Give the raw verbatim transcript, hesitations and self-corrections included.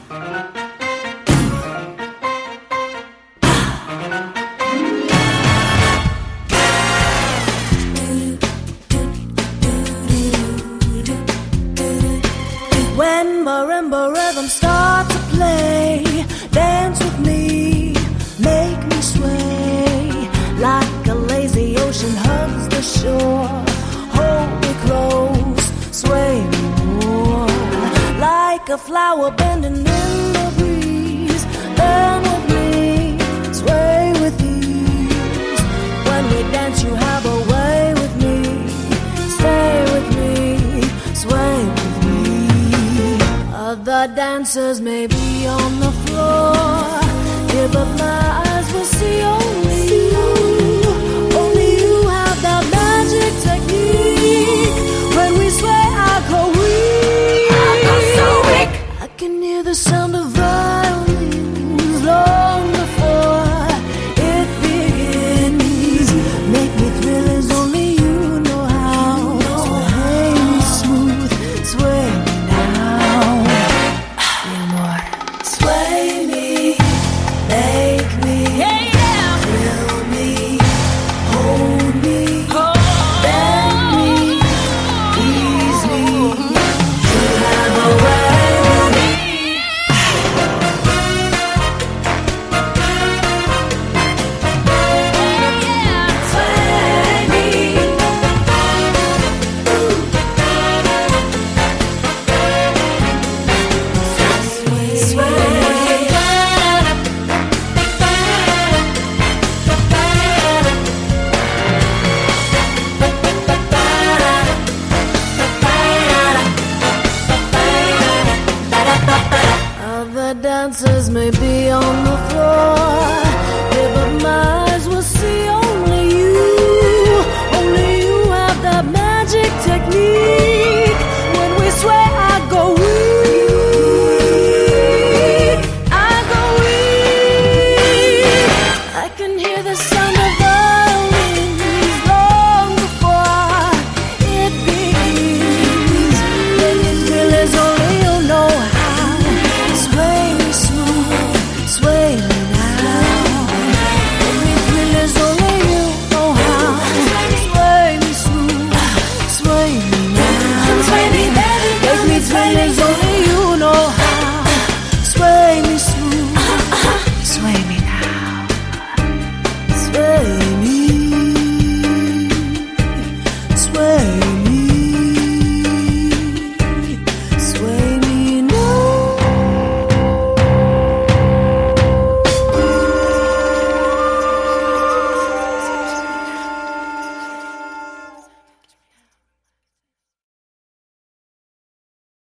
When marimba rhythms start to play, dance with me, make me sway. Like a lazy ocean hugs the shore, hold me close, sway me more. Like a flower bending in the breeze, bend with me, sway with ease. When we dance you have a way with me, stay with me, sway with me. Other dancers may be on the floor, here but my eyes will see only you. Only you have that magic technique. When we sway I go weak, I go so weak. I can hear the sound of violins long before it begins. Make me thrill as only you know how. Sway me smooth, sway me now. Mi amor, sway me, make me, thrill me, hold me, bend me, ease me. You have a way with me. Sway me. Other dancers may be on the floor,